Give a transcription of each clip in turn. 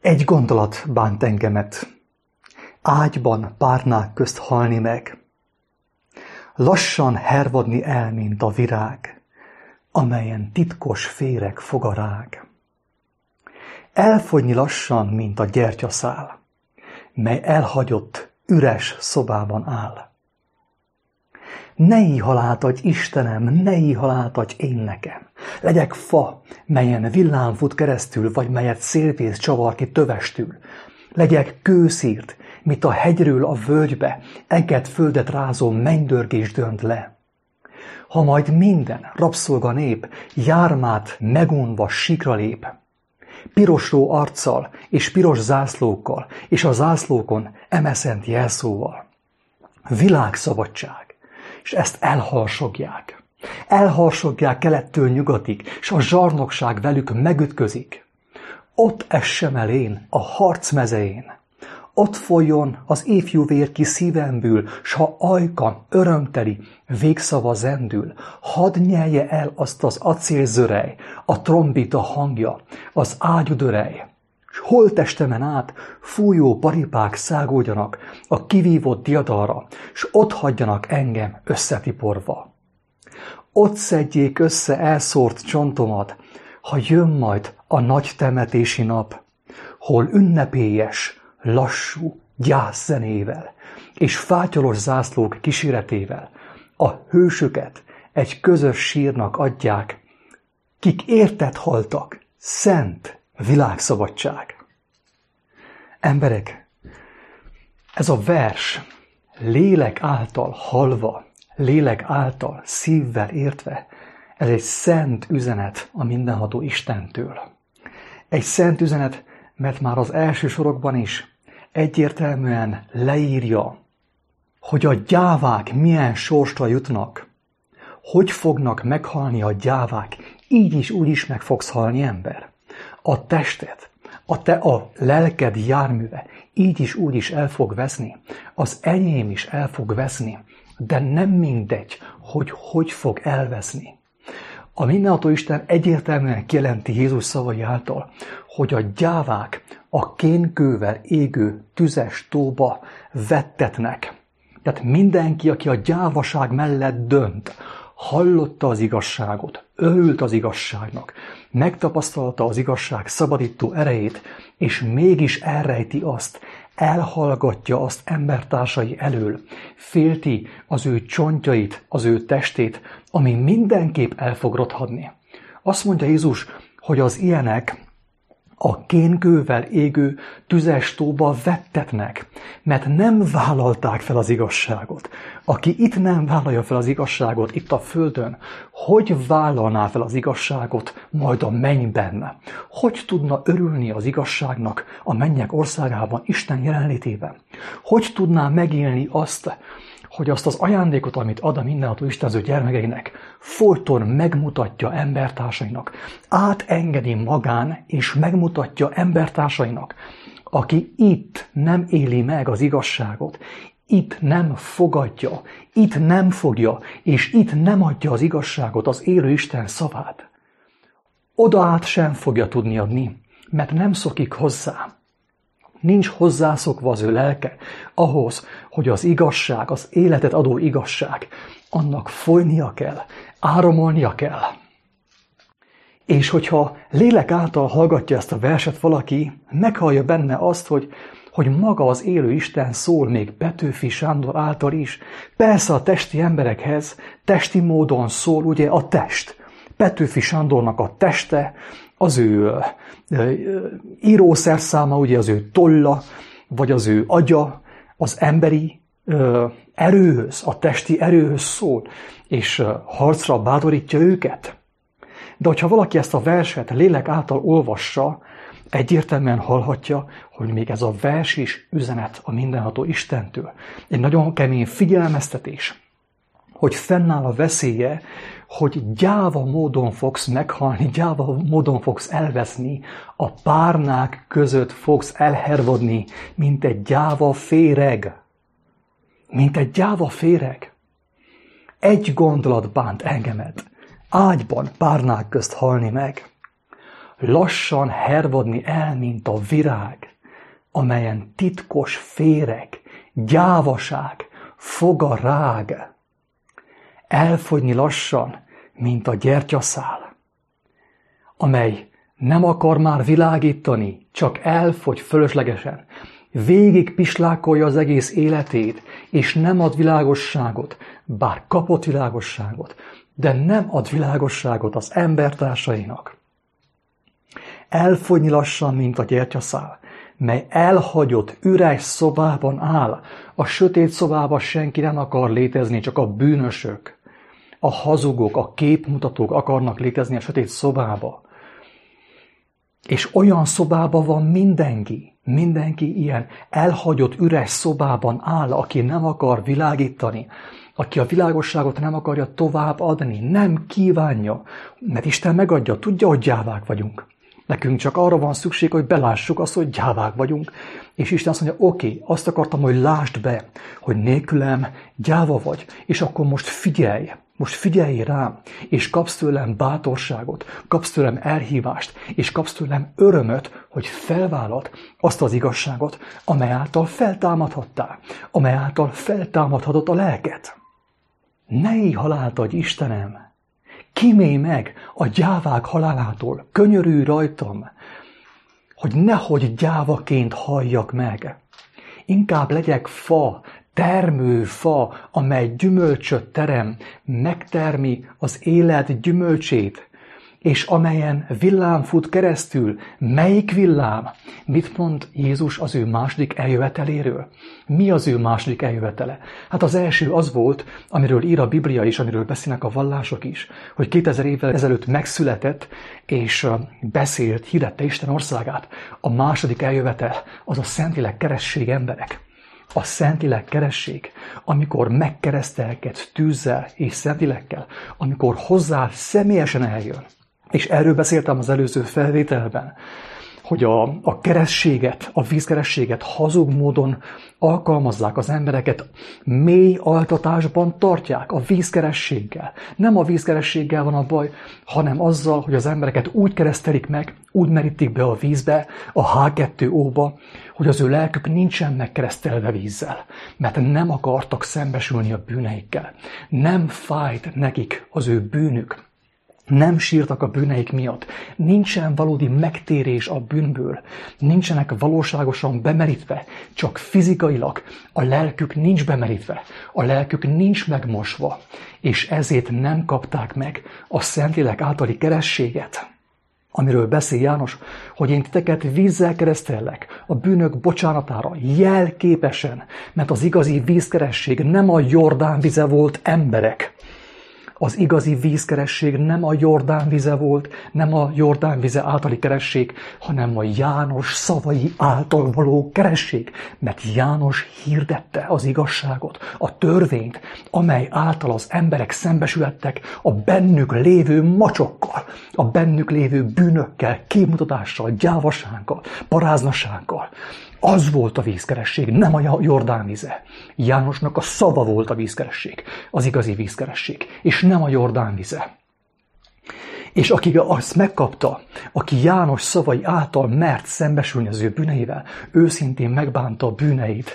Egy gondolat bánt engemet, ágyban párnák közt halni meg, lassan hervadni el, mint a virág, amelyen titkos féreg fog a rág. Elfogyni lassan, mint a gyertyaszál, mely elhagyott, üres szobában áll. Ne íhalát adj, Istenem, ne íhalát adj én nekem. Legyek fa, melyen villám fut keresztül, vagy melyet szélvész csavar ki tövestül. Legyek kőszírt, mint a hegyről a völgybe, eget földet rázó mennydörgés dönt le. Ha majd minden rabszolga nép jármát megunva sikra lép, pirosró arccal és piros zászlókkal, és a zászlókon emeszent jelszóval. Világszabadság, és ezt elharsogják. Elharsogják kelettől nyugatig, és a zsarnokság velük megütközik. Ott essem el én a harc mezején. Ott folyjon az ifjú vér ki szívemből, s ha ajka örömteli végszava zendül, hadd nyelje el azt az acélzörej, a trombita hangja, az ágyudörej, s holttestemen át fújó paripák szágódjanak a kivívott diadalra, s ott hagyjanak engem összetiporva. Ott szedjék össze elszórt csontomat, ha jön majd a nagy temetési nap, hol ünnepélyes, lassú gyászzenével és fátyolos zászlók kíséretével a hősöket egy közös sírnak adják, kik érted haltak, szent világszabadság. Emberek, ez a vers lélek által hallva, lélek által szívvel értve, ez egy szent üzenet a mindenható Istentől. Egy szent üzenet, mert már az első sorokban is egyértelműen leírja, hogy a gyávák milyen sorsra jutnak, hogy fognak meghalni a gyávák, így is úgy is meg fogsz halni, ember. A tested, a lelked járműve így is úgy is el fog veszni, az enyém is el fog veszni, de nem mindegy, hogy fog elveszni. A mindenható Isten egyértelműen kijelenti Jézus szavai által, hogy a gyávák a kénkővel égő tüzes tóba vettetnek. Tehát mindenki, aki a gyávaság mellett dönt, hallotta az igazságot, örült az igazságnak, megtapasztalta az igazság szabadító erejét, és mégis elrejti azt, elhallgatja azt embertársai elől, félti az ő csontjait, az ő testét, ami mindenképp el fog rothadni. Azt mondja Jézus, hogy az ilyenek a kénkővel égő tüzes tóba vettetnek, mert nem vállalták fel az igazságot. Aki itt nem vállalja fel az igazságot itt a földön, hogy vállalná fel az igazságot majd a mennyben? Hogy tudna örülni az igazságnak a mennyek országában, Isten jelenlétében? Hogy tudná megélni azt, hogy azt az ajándékot, amit ad a mindenható Isten az ő gyermekeinek, folyton megmutatja embertársainak, átengedi magán, és megmutatja embertársainak, aki itt nem éli meg az igazságot, itt nem fogadja, itt nem fogja, és itt nem adja az igazságot, az élő Isten szavát. Oda át sem fogja tudni adni, mert nem szokik hozzá. Nincs hozzászokva az ő lelke ahhoz, hogy az igazság, az életet adó igazság, annak folynia kell, áramolnia kell. És hogyha lélek által hallgatja ezt a verset valaki, meghallja benne azt, hogy maga az élő Isten szól még Petőfi Sándor által is. Persze a testi emberekhez testi módon szól ugye a test. Petőfi Sándornak a teste, az ő írószerszáma, ugye az ő tolla, vagy az ő agya, az emberi erőhöz, a testi erőhöz szól, és harcra bátorítja őket. De hogyha valaki ezt a verset lélek által olvassa, egyértelműen hallhatja, hogy még ez a vers is üzenet a mindenható Istentől. Egy nagyon kemény figyelmeztetés, hogy fennáll a veszélye, hogy gyáva módon fogsz meghalni, gyáva módon fogsz elveszni, a párnák között fogsz elhervadni, mint egy gyáva féreg. Mint egy gyáva féreg. Egy gondolat bánt engemet, ágyban párnák közt halni meg. lassan hervadni el, mint a virág, amelyen titkos féreg, gyávaság, foga rág. Elfogyni lassan, mint a gyertyaszál, amely nem akar már világítani, csak elfogy fölöslegesen. Végig pislákolja az egész életét, és nem ad világosságot, bár kapott világosságot, de nem ad világosságot az embertársainak. Elfogyni lassan, mint a gyertyaszál, mely elhagyott, üres szobában áll. A sötét szobában senki nem akar létezni, csak a bűnösök, a hazugok, a képmutatók akarnak létezni a sötét szobába. És olyan szobában van mindenki ilyen elhagyott, üres szobában áll, aki nem akar világítani, aki a világosságot nem akarja tovább adni, nem kívánja, mert Isten megadja, tudja, hogy gyávák vagyunk. Nekünk csak arra van szükség, hogy belássuk azt, hogy gyávák vagyunk, és Isten azt mondja, oké, azt akartam, hogy lásd be, hogy nélkülem gyáva vagy, és akkor most figyelj rám, és kapsz tőlem bátorságot, kapsz tőlem elhívást, és kapsz tőlem örömöt, hogy felvállalt azt az igazságot, amely által feltámadhattál, amely által feltámadhatod a lelket. Ne élj halált, adj Istenem! Kímélj meg a gyávák halálától, könyörülj rajtam, hogy nehogy gyávaként halljak meg. Inkább legyek fa, termő fa, amely gyümölcsöt terem, megtermi az élet gyümölcsét, és amelyen villám fut keresztül. Melyik villám? Mit mond Jézus az ő második eljöveteléről? Mi az ő második eljövetele? Hát az első az volt, amiről ír a Biblia is, amiről beszélnek a vallások is, hogy 2000 évvel ezelőtt megszületett, és beszélt, hirdette Isten országát. A második eljövetel az a Szentlélek keresztség, emberek. A Szentlélek keresztség, amikor megkeresztelkedsz tűzzel és Szentlélekkel, amikor hozzá személyesen eljön. És erről beszéltem az előző felvételben, hogy a keresztséget, a vízkeresztséget hazug módon alkalmazzák az embereket, mély altatásban tartják a vízkerességgel. Nem a vízkerességgel van a baj, hanem azzal, hogy az embereket úgy keresztelik meg, úgy merítik be a vízbe, a H2O-ba, hogy az ő lelkük nincsen megkeresztelve vízzel, mert nem akartak szembesülni a bűneikkel. Nem fájt nekik az ő bűnük. Nem sírtak a bűneik miatt. Nincsen valódi megtérés a bűnből. Nincsenek valóságosan bemerítve, csak fizikailag. A lelkük nincs bemerítve. A lelkük nincs megmosva. És ezért nem kapták meg a Szentlélek általi keresztséget. Amiről beszél János, hogy én titeket vízzel keresztellek a bűnök bocsánatára, jelképesen, mert az igazi vízkeresség nem a Jordán vize volt, emberek. Az igazi vízkeresség nem a Jordán vize volt, nem a Jordán vize általi keresség, hanem a János szavai által való keresség. Mert János hirdette az igazságot, a törvényt, amely által az emberek szembesülhettek a bennük lévő macsokkal, a bennük lévő bűnökkel, képmutatással, gyávasággal, paráznasággal. Az volt a vízkeresség, nem a Jordán vize. Jánosnak a szava volt a vízkeresség, az igazi vízkeresség, és nem a Jordán vize. És aki azt megkapta, aki János szavai által mert szembesülni az ő bűneivel, őszintén megbánta a bűneit,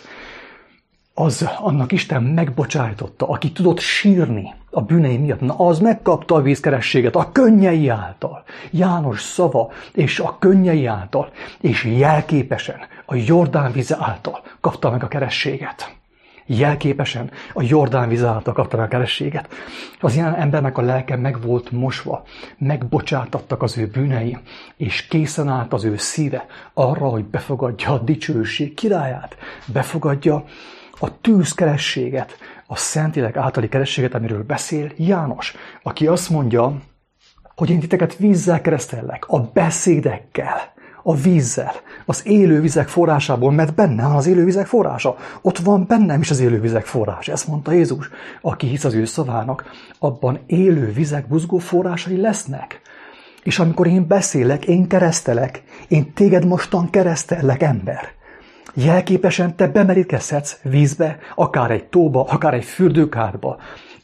annak Isten megbocsájtotta, aki tudott sírni a bűnei miatt, na az megkapta a vízkerességet a könnyei által. János szava és a könnyei által, és jelképesen a Jordán vize által kapta meg a kerességet. Jelképesen a Jordán vize által kapta meg a kerességet. Az ilyen embernek a lelke meg volt mosva, megbocsátattak az ő bűnei, és készen állt az ő szíve arra, hogy befogadja a dicsőség királyát, befogadja a tűzkerességet, a Szentlélek általi kerességet, amiről beszél János, aki azt mondja, hogy én titeket vízzel keresztellek, a beszédekkel, a vízzel, az élő vizek forrásából, mert benne van az élő vizek forrása. Ott van bennem is az élő vizek forrása. Ezt mondta Jézus. Aki hisz az ő szavának, abban élő vizek buzgó forrásai lesznek. És amikor én beszélek, én keresztelek, én téged mostan keresztellek, ember. Jelképesen te bemerítkezhetsz vízbe, akár egy tóba, akár egy fürdőkádba,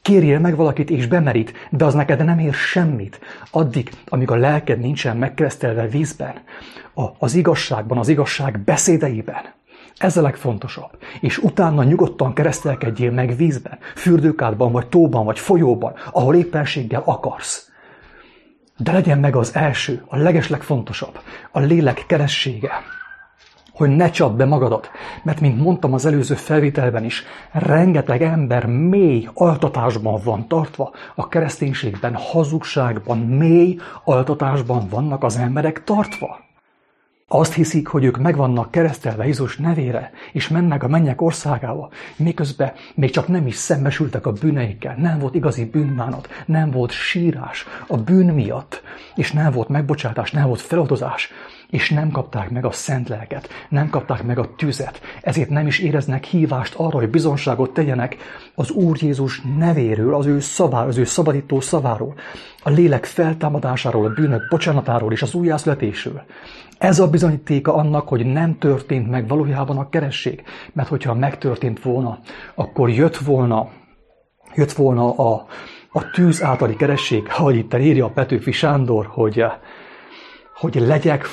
Kérjél meg valakit és bemerít, de az neked nem ér semmit. Addig, amíg a lelked nincsen megkeresztelve vízben, az igazságban, az igazság beszédeiben. Ez a legfontosabb. És utána nyugodtan keresztelkedjél meg vízben, fürdőkádban, vagy tóban, vagy folyóban, ahol éppenséggel akarsz. De legyen meg az első, a legeslegfontosabb, a lélek keressége. Hogy ne csapd be magadat, mert mint mondtam az előző felvételben is, rengeteg ember mély altatásban van tartva, a kereszténységben, hazugságban, mély altatásban vannak az emberek tartva. Azt hiszik, hogy ők meg vannak keresztelve Jézus nevére, és mennek a mennyek országába, miközben még csak nem is szembesültek a bűneikkel, nem volt igazi bűnbánat, nem volt sírás a bűn miatt, és nem volt megbocsátás, nem volt feloldozás, és nem kapták meg a szent lelket, nem kapták meg a tüzet, ezért nem is éreznek hívást arra, hogy bizonságot tegyenek az Úr Jézus nevéről, az ő szaváról, az ő szabadító szaváról, a lélek feltámadásáról, a bűnök bocsánatáról és az újjászületésről. Ez a bizonyítéka annak, hogy nem történt meg valójában a keresség, mert hogyha megtörtént volna, akkor jött volna a tűz általi keresség, ahogy itt írja a Petőfi Sándor, hogy legyek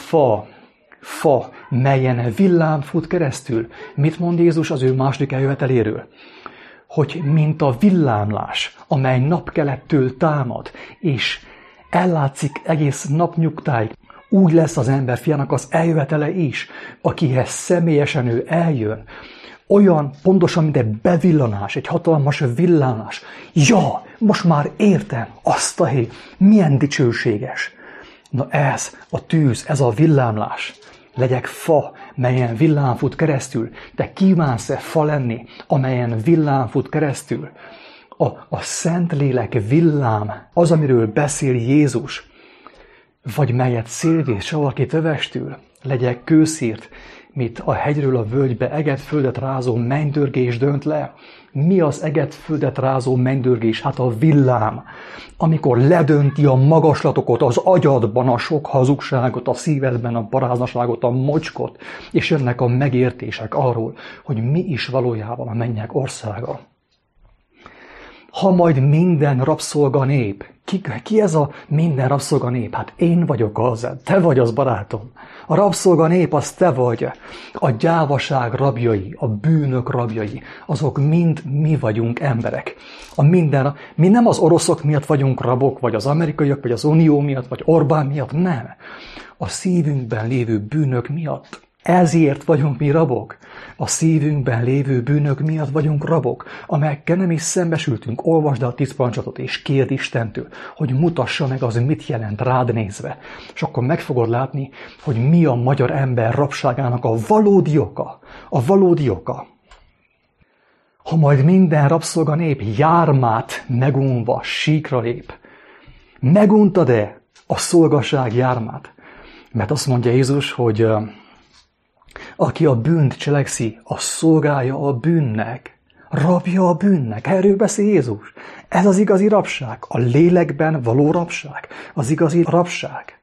fa, melyen villám fut keresztül. Mit mond Jézus az ő második eljöveteléről? Hogy mint a villámlás, amely napkelettől támad, és ellátszik egész napnyugtáig, úgy lesz az emberfiának az eljövetele is, akihez személyesen ő eljön. Olyan pontosan, mint egy bevillanás, egy hatalmas villanás. Ja, most már értem azt a hely, milyen dicsőséges. Na ez a tűz, ez a villámlás. Legyek fa, melyen villám fut keresztül. Te kívánsz-e fa lenni, amelyen villám fut keresztül? A Szentlélek villám, az, amiről beszél Jézus, vagy melyet szélvész valaki tövestül, legyek kőszírt, mint a hegyről a völgybe eget földet rázó mennydörgés dönt le. Mi az eget földet rázó mennydörgés? Hát a villám, amikor ledönti a magaslatokat, az agyadban a sok hazugságot, a szívedben a paráznaságot, a mocskot, és jönnek a megértések arról, hogy mi is valójában a mennyek országa. Ha majd minden rabszolga nép, ki ez a minden rabszolga nép? Hát én vagyok az, te vagy az, barátom. A rabszolga nép az te vagy. A gyávaság rabjai, a bűnök rabjai, azok mind mi vagyunk emberek. Mi nem az oroszok miatt vagyunk rabok, vagy az amerikaiak, vagy az Unió miatt, vagy Orbán miatt, nem. A szívünkben lévő bűnök miatt. Ezért vagyunk mi rabok. A szívünkben lévő bűnök miatt vagyunk rabok, amelyekkel nem is szembesültünk. Olvasd el a 10 parancsolatot, és kérd Istentől, hogy mutassa meg az, mit jelent rád nézve. És akkor meg fogod látni, hogy mi a magyar ember rabságának a valódi oka. A valódi oka. Ha majd minden rabszolga nép jármát megunva síkra lép, meguntad-e a szolgaság jármát? Mert azt mondja Jézus, hogy aki a bűnt cselekszi, az szolgálja a bűnnek, rabja a bűnnek. Erről beszél Jézus. Ez az igazi rabság, a lélekben való rabság, az igazi rabság.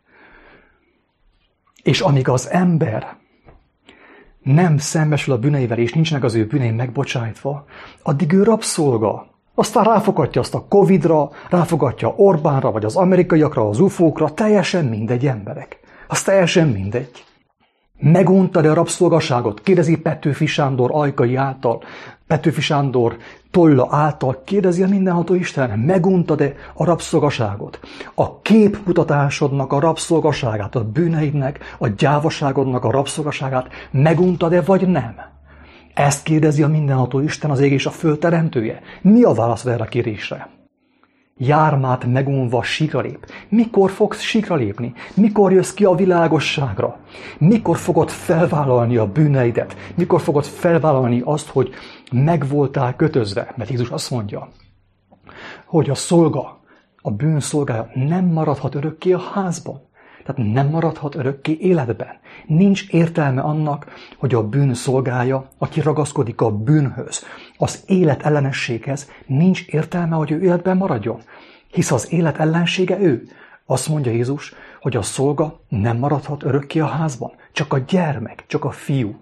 És amíg az ember nem szembesül a bűneivel, és nincsenek az ő bűnei megbocsájtva, addig ő rabszolga. Aztán ráfogatja azt a Covid-ra, ráfogatja Orbánra, vagy az amerikaiakra, az ufókra, teljesen mindegy emberek. Az teljesen mindegy. Meguntad-e a rabszolgaságot? Kérdezi Petőfi Sándor ajkai által, Petőfi Sándor tolla által, kérdezi a mindenható Isten, meguntad-e a rabszolgaságot? A képmutatásodnak a rabszolgaságát, a bűneidnek, a gyávaságodnak a rabszolgaságát meguntad-e, vagy nem? Ezt kérdezi a mindenható Isten, az ég és a föld teremtője. Mi a válasz erre a kérésre? Jármát megunva síkra lép. Mikor fogsz síkra lépni? Mikor jössz ki a világosságra? Mikor fogod felvállalni a bűneidet? Mikor fogod felvállalni azt, hogy meg voltál kötözve? Mert Jézus azt mondja, hogy a szolga, a bűn szolgája nem maradhat örökké a házban. Tehát nem maradhat örökké életben. Nincs értelme annak, hogy a bűn szolgája, aki ragaszkodik a bűnhöz, az élet ellenességhez, nincs értelme, hogy ő életben maradjon. Hisz az élet ellensége ő. Azt mondja Jézus, hogy a szolga nem maradhat örökké a házban. Csak a gyermek, csak a fiú.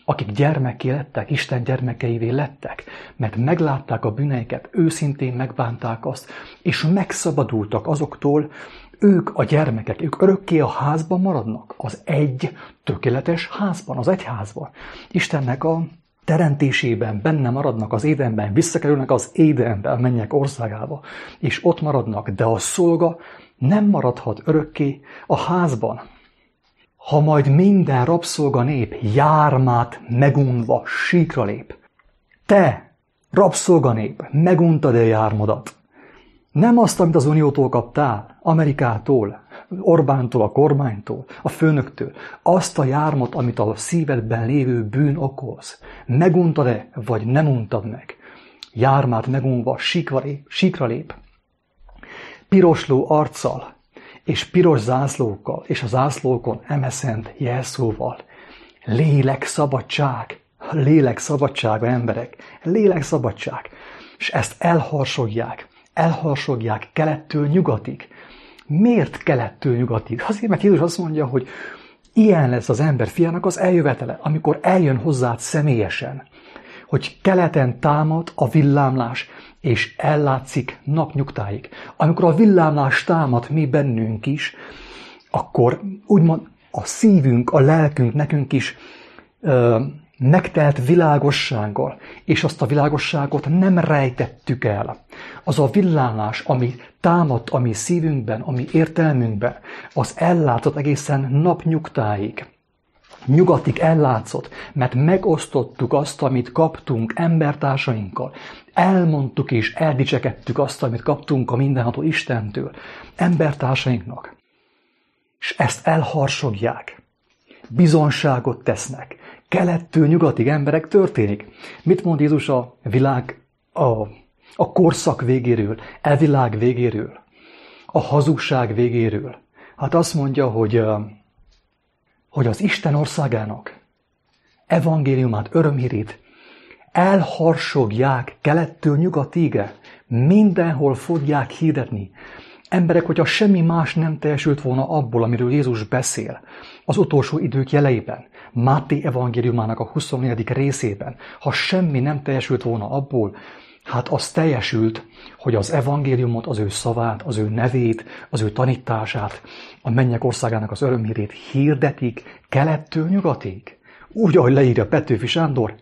akik gyermekké lettek, Isten gyermekeivé lettek, mert meglátták a bűneiket, őszintén megbánták azt, és megszabadultak azoktól, ők a gyermekek, ők örökké a házban maradnak, az egy tökéletes házban, az egyházban. Istennek a teremtésében benne maradnak az Édenben, visszakerülnek az Édenbe, a mennyek országába, és ott maradnak, de a szolga nem maradhat örökké a házban. Ha majd minden rabszolga nép jármát megunva síkra lép, te, rabszolga nép, meguntad a jármodat. Nem azt, amit az Uniótól kaptál, Amerikától, Orbántól, a kormánytól, a főnöktől, azt a jármot, amit a szívedben lévő bűn okoz. Meguntad-e, vagy nem untad meg? Jármát megunva síkra lép. Pirosló arccal, és piros zászlókkal, és a zászlókon emeszent jelszóval. Lélek szabadság, emberek, lélekszabadság. És ezt elharsogják kelettől nyugatig. Miért kelettől nyugatig? Azért, mert Jézus azt mondja, hogy ilyen lesz az ember fiának az eljövetele, amikor eljön hozzád személyesen, hogy keleten támad a villámlás, és ellátszik napnyugtáig. Amikor a villámlás támad mi bennünk is, akkor úgymond a szívünk, a lelkünk nekünk is megtelt világossággal, és azt a világosságot nem rejtettük el. Az a villámlás, ami támadt a mi szívünkben, a mi értelmünkben, az ellátszott egészen napnyugtáig. Nyugatig ellátszott, mert megosztottuk azt, amit kaptunk embertársainkkal. Elmondtuk és eldicsekedtük azt, amit kaptunk a mindenható Istentől, embertársainknak. És ezt elharsogják. Bizonságot tesznek. Kelettől nyugatig emberek történik. Mit mond Jézus a világ, a korszak végéről, a világ végéről, a hazugság végéről? Hát azt mondja, hogy az Isten országának evangéliumát, örömhírét elharsogják kelettől nyugatig, mindenhol fogják hirdetni. Emberek, hogyha semmi más nem teljesült volna abból, amiről Jézus beszél, az utolsó idők jeleiben, Máté evangéliumának a 24. részében, ha semmi nem teljesült volna abból, hát az teljesült, hogy az evangéliumot, az ő szavát, az ő nevét, az ő tanítását, a mennyek országának az örömhírét hirdetik kelettől nyugatig. Úgy, ahogy leírja Petőfi Sándor,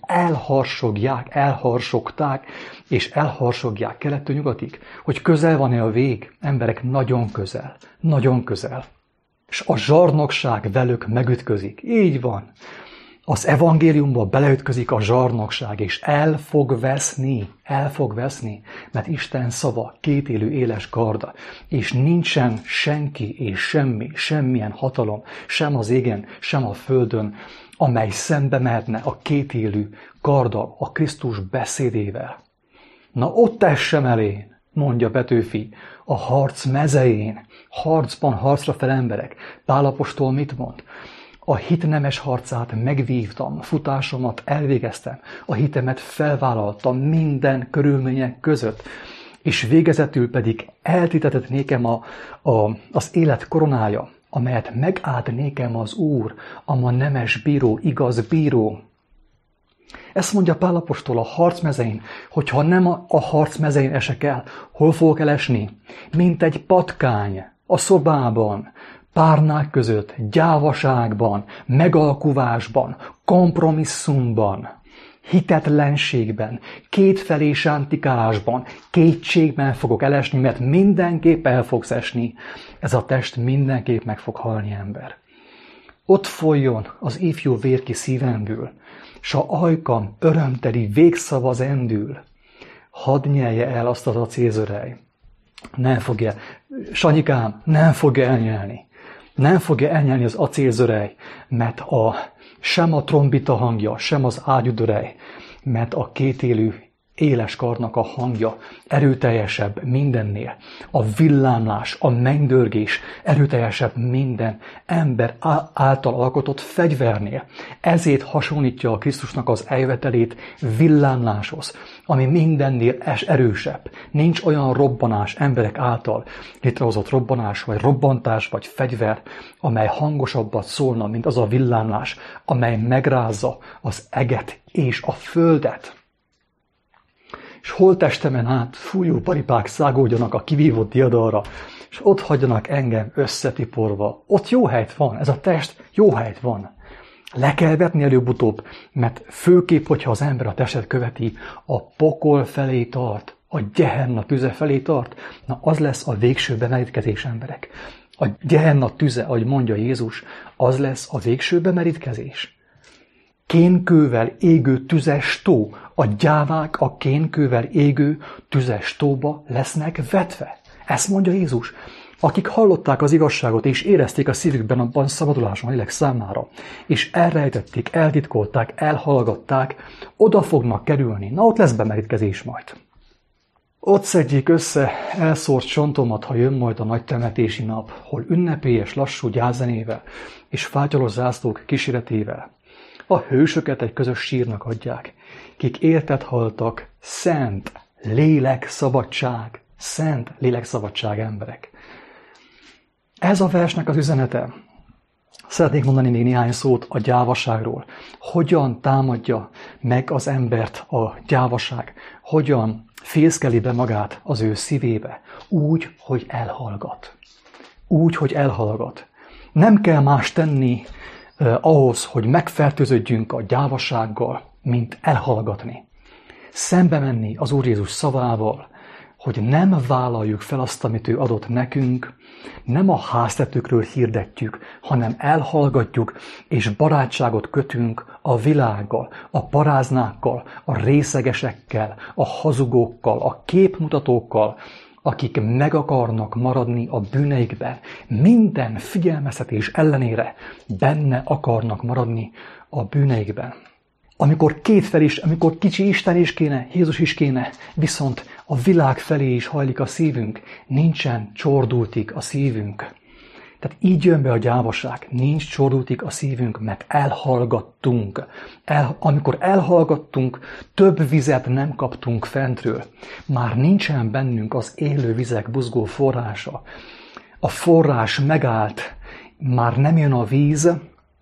elharsogták, és elharsogják kelettől nyugatig. Hogy közel van-e a vég? Emberek, nagyon közel. Nagyon közel. És a zsarnokság velük megütközik. Így van. Az evangéliumba beleütközik a zsarnokság, és el fog veszni, mert Isten szava kétélű éles karda, és nincsen senki és semmilyen hatalom, sem az égen, sem a földön, amely szembe mehetne a kétélű karda a Krisztus beszédével. Na ott essem elén, mondja Petőfi, a harc mezején, harcban harcra fel emberek. Pál apostol mit mond? A hit nemes harcát megvívtam, futásomat elvégeztem, a hitemet felvállaltam minden körülmények között, és végezetül pedig eltétetett nékem az élet koronája, amelyet megállt nékem az Úr, ama nemes bíró, igaz bíró. Ezt mondja Pál apostol a harcmezején, hogyha nem a harcmezején esek el, hol fogok elesni? Mint egy patkány a szobában, párnák között, gyávaságban, megalkuvásban, kompromisszumban, hitetlenségben, kétfelé sántikálásban, kétségben fogok elesni, mert mindenképp el fogsz esni. Ez a test mindenképp meg fog halni, ember. Ott folyjon az ifjú vér ki szívemből, s a ajkam örömteli végszava zendül. Hadd nyelje el azt az acélzörej. Nem fogja, Sanyikám, nem fogja elnyelni. Nem fogja elnyelni az acélzörej, mert sem a trombita hangja, sem az ágyudörej, mert a kétélű éles karnak a hangja erőteljesebb mindennél. A villámlás, a mennydörgés erőteljesebb minden ember által alkotott fegyvernél. Ezért hasonlítja a Krisztusnak az eljövetelét villámláshoz, ami mindennél erősebb. Nincs olyan robbanás emberek által létrehozott robbanás, vagy robbantás, vagy fegyver, amely hangosabbat szólna, mint az a villámlás, amely megrázza az eget és a földet. És holttestemen át fújó paripák szágódjanak a kivívott diadalra, és ott hagyjanak engem összetiporva. Ott jó helyt van, ez a test jó helyt van. Le kell vetni előbb-utóbb, mert főképp, hogyha az ember a testet követi, a pokol felé tart, a Gehenna tüze felé tart, na az lesz a végső bemerítkezés, emberek. A Gehenna tüze, ahogy mondja Jézus, az lesz a végső bemerítkezés. Kénkővel égő tüzes tó, a gyávák a kénkővel égő tüzes tóba lesznek vetve. Ezt mondja Jézus. Akik hallották az igazságot, és érezték a szívükben abban szabaduláson a lélek számára, és elrejtették, eltitkolták, elhallgatták, oda fognak kerülni. Na, ott lesz bemerítkezés majd. Ott szedjék össze elszórt csontomat, ha jön majd a nagy temetési nap, hol ünnepélyes, lassú gyászzenével és fátyolos zászlók kíséretével a hősöket egy közös sírnak adják, kik érted haltak, szent lélekszabadság, szent lélekszabadság, emberek. Ez a versnek az üzenete. Szeretnék mondani még néhány szót a gyávaságról. Hogyan támadja meg az embert a gyávaság? Hogyan fészkeli be magát az ő szívébe? Úgy, hogy elhallgat. Úgy, hogy elhallgat. Nem kell más tenni ahhoz, hogy megfertőződjünk a gyávasággal, mint elhallgatni. Szembe menni az Úr Jézus szavával, hogy nem vállaljuk fel azt, amit ő adott nekünk, nem a háztetőkről hirdetjük, hanem elhallgatjuk, és barátságot kötünk a világgal, a paráznákkal, a részegesekkel, a hazugókkal, a képmutatókkal, akik meg akarnak maradni a bűneikben, minden figyelmeztetés ellenére benne akarnak maradni a bűneikben. Amikor kétfel is, amikor kicsi Isten is kéne, Jézus is kéne, viszont a világ felé is hajlik a szívünk, nincsen csordultig a szívünk. Tehát így jön be a gyávaság, nincs csordultig a szívünk, mert elhallgattunk. Amikor elhallgattunk, több vizet nem kaptunk fentről. Már nincsen bennünk az élő vizek buzgó forrása. A forrás megállt, már nem jön a víz,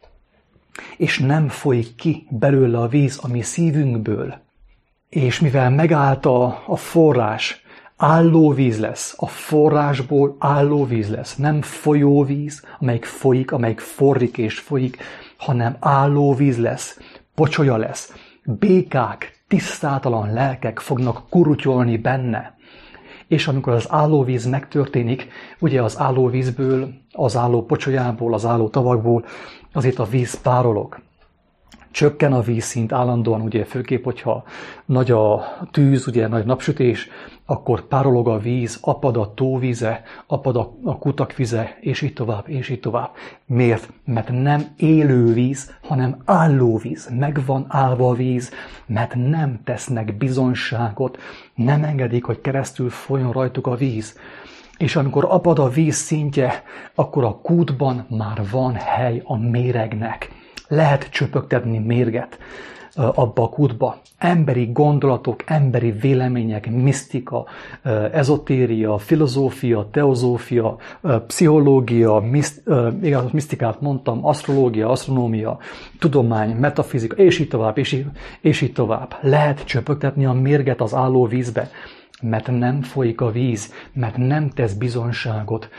és nem folyik ki belőle a víz a mi szívünkből. És mivel megállt a forrás, állóvíz lesz, a forrásból állóvíz lesz. Nem folyóvíz, amelyik folyik, amelyik forrik és folyik, hanem állóvíz lesz, pocsolya lesz. Békák, tisztátalan lelkek fognak kurutyolni benne. És amikor az állóvíz megtörténik, ugye az állóvízből, az álló pocsolyából, az álló tavakból azért a víz párolog. Csökken a vízszint állandóan, ugye főképp, hogyha nagy a tűz, ugye nagy napsütés, akkor párolog a víz, apad a tóvíze, apad a kutak vize, és így tovább, és így tovább. Miért? Mert nem élő víz, hanem álló víz. Meg van állva a víz, mert nem tesznek bizonyságot, nem engedik, hogy keresztül folyjon rajtuk a víz. És amikor apad a víz szintje, akkor a kútban már van hely a méregnek. Lehet csöpögtetni mérget abba a kútba. Emberi gondolatok, emberi vélemények, misztika, ezotéria, filozófia, teozófia, pszichológia, misztikát mondtam, asztrológia, asztronómia, tudomány, metafizika, és így tovább, és így tovább. Lehet csöpögtetni a mérget az álló vízbe, mert nem folyik a víz, mert nem tesz bizonyságot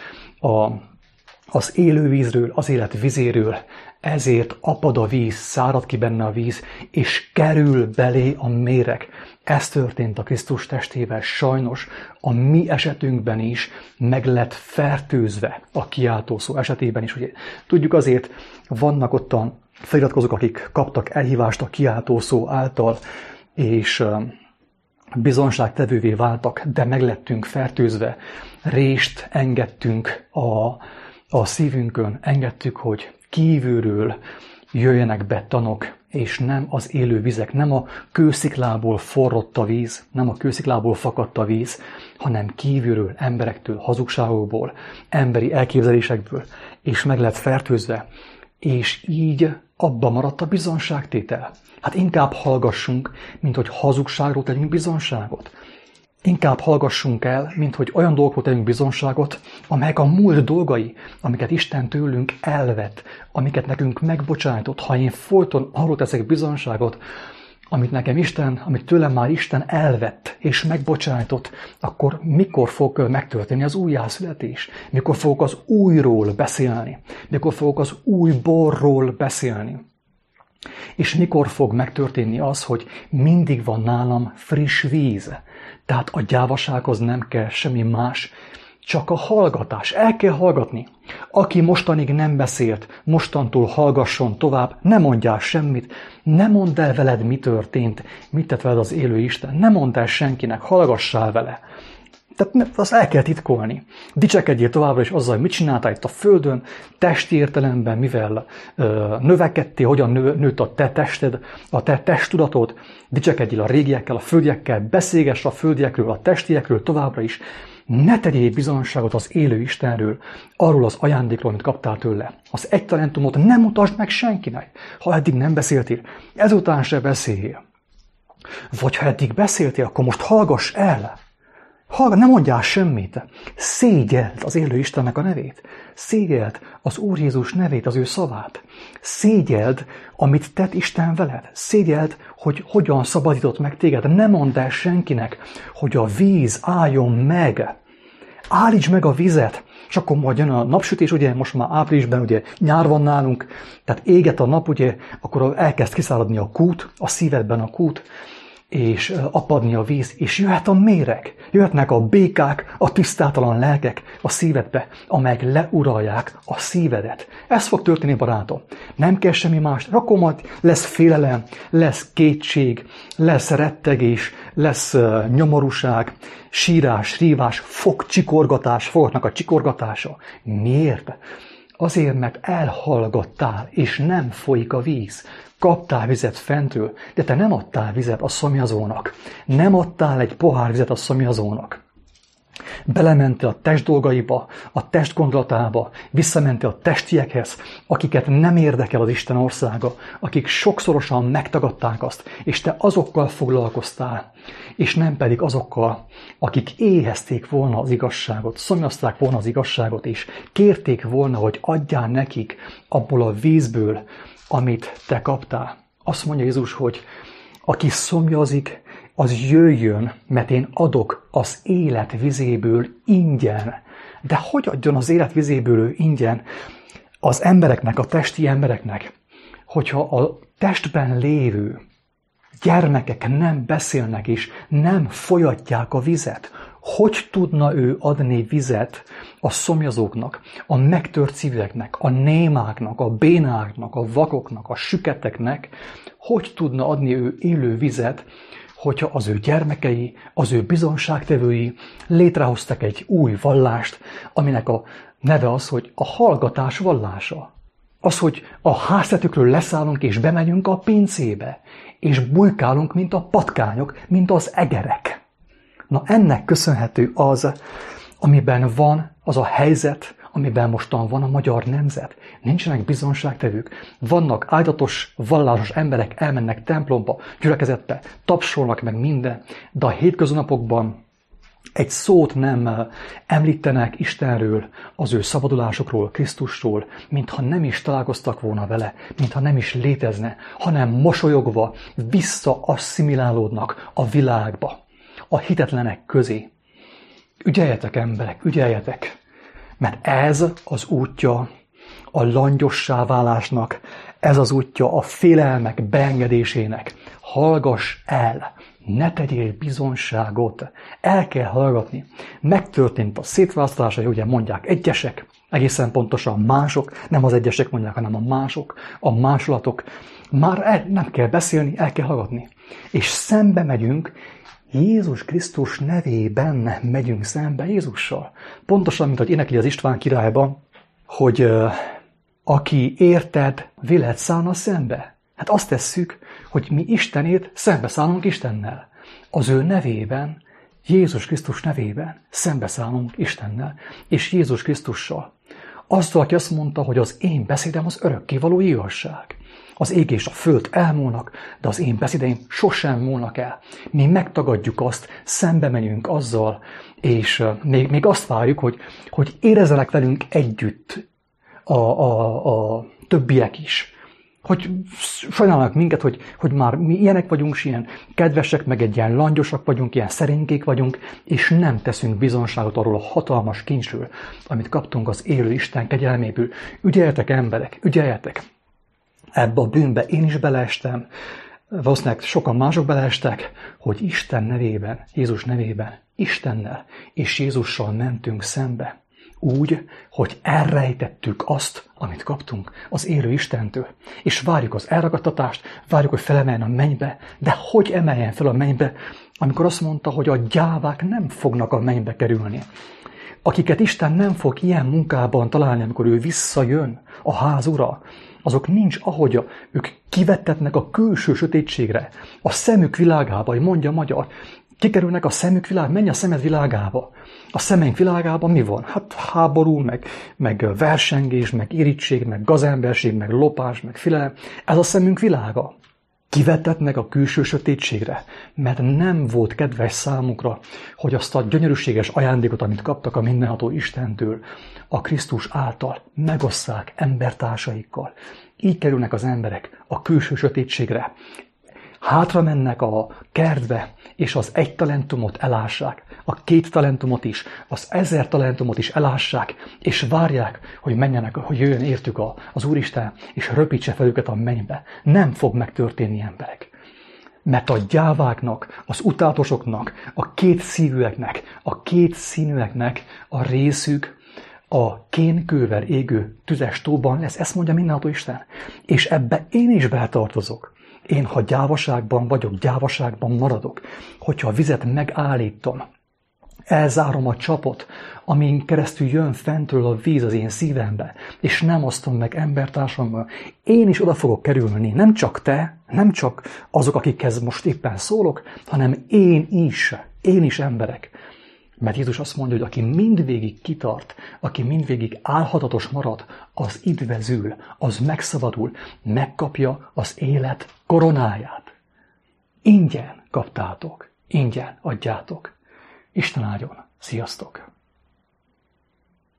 az élő vízről, az élet vizéről, ezért apad a víz, szárad ki benne a víz, és kerül belé a méreg. Ez történt a Krisztus testével, sajnos a mi esetünkben is meg lett fertőzve a kiáltószó esetében is. Ugye, tudjuk azért, vannak ottan feliratkozók, akik kaptak elhívást a kiáltószó által, és bizonságtevővé váltak, de meg lettünk fertőzve. Rést engedtünk a szívünkön, engedtük, hogy kívülről jöjjenek be tanok, és nem az élő vizek, nem a kősziklából forrott a víz, nem a kősziklából fakadt a víz, hanem kívülről, emberektől, hazugságokból, emberi elképzelésekből, és meg lett fertőzve, és így abba maradt a bizonságtétel. Hát inkább hallgassunk, mint hogy hazugságról tegyünk bizonságot. Inkább hallgassunk el, mint hogy olyan dolgokról tegyünk bizonságot, amelyek a múlt dolgai, amiket Isten tőlünk elvett, amiket nekünk megbocsájtott. Ha én folyton arról teszek bizonságot, amit nekem Isten, amit tőlem már Isten elvett és megbocsájtott, akkor mikor fog megtörténni az újjászületés? Mikor fogok az újról beszélni? Mikor fogok az új borról beszélni? És mikor fog megtörténni az, hogy mindig van nálam friss víz? Tehát a gyávasághoz nem kell semmi más, csak a hallgatás. El kell hallgatni. Aki mostanig nem beszélt, mostantól hallgasson tovább, ne mondjál semmit, ne mondd el veled, mi történt, mit tett veled az élő Isten, ne mondd el senkinek, hallgassál vele. Tehát azt el kell titkolni. Dicsekedjél továbbra is azzal, hogy mit csináltál itt a földön, testi értelemben, mivel növekedtél, hogyan nőtt a te tested, a te testtudatod. Dicsekedjél a régiekkel, a földiekkel, beszélgess a földiekről, a testiekről továbbra is. Ne tegyél bizonyságot az élő Istenről, arról az ajándékról, amit kaptál tőle. Az egy talentumot nem mutasd meg senkinek, ha eddig nem beszéltél. Ezután se beszéljél. Vagy ha eddig beszéltél, akkor most hallgass el. Ne mondjál semmit. Szégyeld az élő Istennek a nevét. Szégyeld az Úr Jézus nevét, az ő szavát. Szégyeld, amit tett Isten veled. Szégyeld, hogy hogyan szabadított meg téged. Ne mondd el senkinek, hogy a víz álljon meg. Állítsd meg a vizet. És akkor majd jön a napsütés, ugye most már áprilisban, ugye nyár van nálunk, tehát éget a nap, ugye, akkor elkezd kiszáradni a kút, a szívedben a kút, és apadni a víz, és jöhet a méreg, jöhetnek a békák, a tisztátalan lelkek a szívedbe, amelyek leuralják a szívedet. Ez fog történni, barátom. Nem kell semmi más, akkor majd lesz félelem, lesz kétség, lesz rettegés, lesz nyomorúság, sírás, rívás, fognak a csikorgatása. Miért? Azért, mert elhallgattál, és nem folyik a víz. Kaptál vizet fentről, de te nem adtál vizet a szomjazónak. Nem adtál egy pohár vizet a szomjazónak. Belementél a test dolgaiba, a test gondolatába, visszamentél a testiekhez, akiket nem érdekel az Isten országa, akik sokszorosan megtagadták azt, és te azokkal foglalkoztál, és nem pedig azokkal, akik éhezték volna az igazságot, szomjazták volna az igazságot, és kérték volna, hogy adjál nekik abból a vízből, amit te kaptál. Azt mondja Jézus, hogy aki szomjazik, az jöjjön, mert én adok az élet vizéből ingyen. De hogy adjon az élet vizéből ingyen az embereknek, a testi embereknek, hogyha a testben lévő gyermekek nem beszélnek és nem folyatják a vizet? Hogy tudna ő adni vizet a szomjazóknak, a megtört szíveknek, a némáknak, a bénáknak, a vakoknak, a süketeknek? Hogy tudna adni ő élő vizet, hogyha az ő gyermekei, az ő bizonságtevői létrehoztak egy új vallást, aminek a neve az, hogy a hallgatás vallása. Az, hogy a háztetőkről leszállunk és bemegyünk a pincébe, és bujkálunk, mint a patkányok, mint az egerek. Na ennek köszönhető az, amiben van az a helyzet, amiben mostan van a magyar nemzet. Nincsenek bizonságtevők. Vannak áldatos, vallásos emberek, elmennek templomba, gyülekezetbe, tapsolnak meg minden, de a hétköznapokban egy szót nem említenek Istenről, az ő szabadulásokról, Krisztusról, mintha nem is találkoztak volna vele, mintha nem is létezne, hanem mosolyogva visszaasszimilálódnak a világba, a hitetlenek közé. Ügyeljetek, emberek, ügyeljetek! Mert ez az útja a langyossá válásnak, ez az útja a félelmek beengedésének. Hallgass el, ne tegyél bizonságot, el kell hallgatni. Megtörtént a szétválasztás, ugye mondják egyesek, egészen pontosan mások, nem az egyesek mondják, hanem a mások, a másolatok. Már nem kell beszélni, el kell hallgatni. És szembe megyünk, Jézus Krisztus nevében megyünk szembe Jézussal. Pontosan, mint hogy énekli az István királyban, hogy aki érted veled szállna szembe. Hát azt tesszük, hogy mi Istenét szembeszállunk Istennel. Az ő nevében, Jézus Krisztus nevében szembeszállunk Istennel és Jézus Krisztussal. Azzal, aki azt mondta, hogy az én beszédem az örökkévaló igazság. Az ég és a föld elmúlnak, de az én beszédeim sosem múlnak el. Mi megtagadjuk azt, szembe megyünk azzal, és még azt várjuk, hogy érezzenek velünk együtt a többiek is. Hogy sajnálnak minket, hogy már mi ilyenek vagyunk, és ilyen kedvesek, meg egy ilyen langyosak vagyunk, ilyen szerénkék vagyunk, és nem teszünk bizonságot arról a hatalmas kincsről, amit kaptunk az élő Isten kegyelméből. Ügyeljetek, emberek, ügyeljetek! Ebbe a bűnbe én is beleestem, valószínűleg sokan mások beleestek, hogy Isten nevében, Jézus nevében, Istennel és Jézussal mentünk szembe. Úgy, hogy elrejtettük azt, amit kaptunk az élő Istentől. És várjuk az elragadtatást, várjuk, hogy felemeljen a mennybe, de hogy emeljen fel a mennybe, amikor azt mondta, hogy a gyávák nem fognak a mennybe kerülni. Akiket Isten nem fog ilyen munkában találni, amikor ő visszajön a ház ura, azok nincs ahogy ők kivettetnek a külső sötétségre, a szemük világába, hogy mondja a magyar, kikerülnek a szemük világába, menj a szemed világába. A szemeink világában mi van? Hát háború, meg versengés, meg irítség, meg gazemberség, meg lopás, meg félelem. Ez a szemünk világa. Kivettetnek a külső sötétségre, mert nem volt kedves számukra, hogy azt a gyönyörűséges ajándékot, amit kaptak a mindenható Istentől, a Krisztus által megosszák embertársaikkal. Így kerülnek az emberek a külső sötétségre. Hátra mennek a kertbe, és az 1 talentumot elássák, a 2 talentumot is, az 1000 talentumot is elássák, és várják, hogy menjenek, hogy jöjjön értük az Úristen, és röpítse fel őket a mennybe. Nem fog megtörténni, emberek. Mert a gyáváknak, az utálatosoknak, a kétszívűeknek, a kétszínűeknek a részük a kénkővel égő tüzes tóban lesz. Ezt mondja mindenható Isten. És ebbe én is beletartozok. Én, ha gyávaságban vagyok, gyávaságban maradok, hogyha a vizet megállítom, elzárom a csapot, amin keresztül jön fentről a víz az én szívembe, és nem osztom meg embertársammal, én is oda fogok kerülni, nem csak te, nem csak azok, akikhez most éppen szólok, hanem én is emberek. Mert Jézus azt mondja, hogy aki mindvégig kitart, aki mindvégig álhatatos marad, az üdvözül, az megszabadul, megkapja az élet koronáját. Ingyen kaptátok, ingyen adjátok. Isten áldjon. Sziasztok!